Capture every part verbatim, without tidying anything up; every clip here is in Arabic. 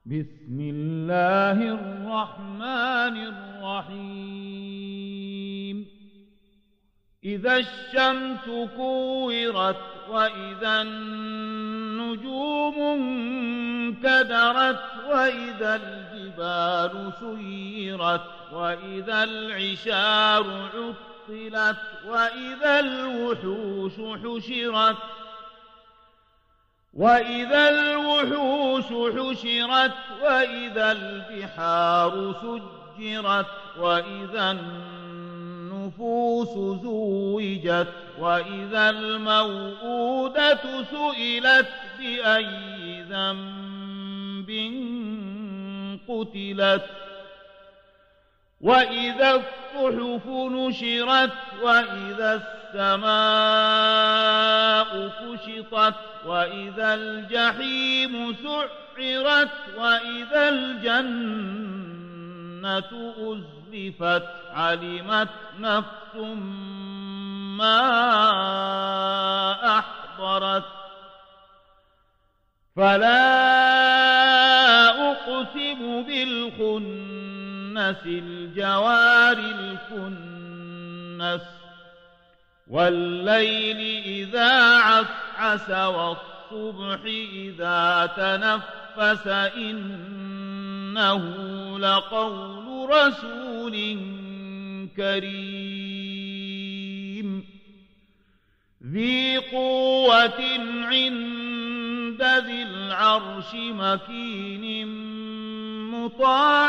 بسم الله الرحمن الرحيم إذا الشمس كورت وإذا النجوم انكدرت وإذا الجبال سيرت وإذا العشار عطلت وإذا الوحوش حشرت وإذا الوحوش حشرت وإذا البحار سجرت وإذا النفوس زوجت وإذا الموءودة سئلت بأي ذنب قتلت وإذا الصحف نشرت وإذا السماء كشطت وإذا الجحيم سعرت وإذا الجنة أزلفت علمت نفس ما أحضرت فلا أقسم بالخنس الجوار الكنس والليل إذا عسعس والصبح إذا تنفس إنه لقول رسول كريم ذي قوة عند ذي العرش مكين مطاع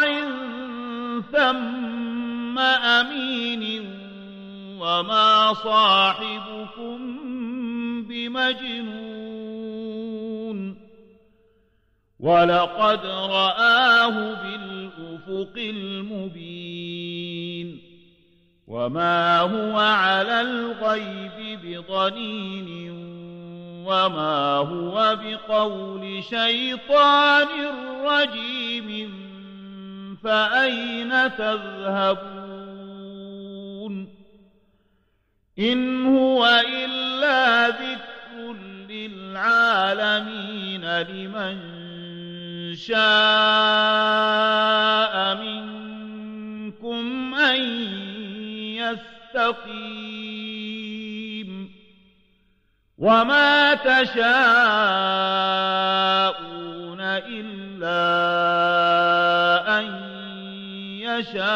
ثم أمين وما صاحبكم بمجنون ولقد رآه بالأفق المبين وما هو على الغيب بضنين وما هو بقول شيطان رجيم فأين تذهبون إن هو إلا ذكر للعالمين لمن شاء منكم أن يستقيم وما تشاءون إلا أن يشاء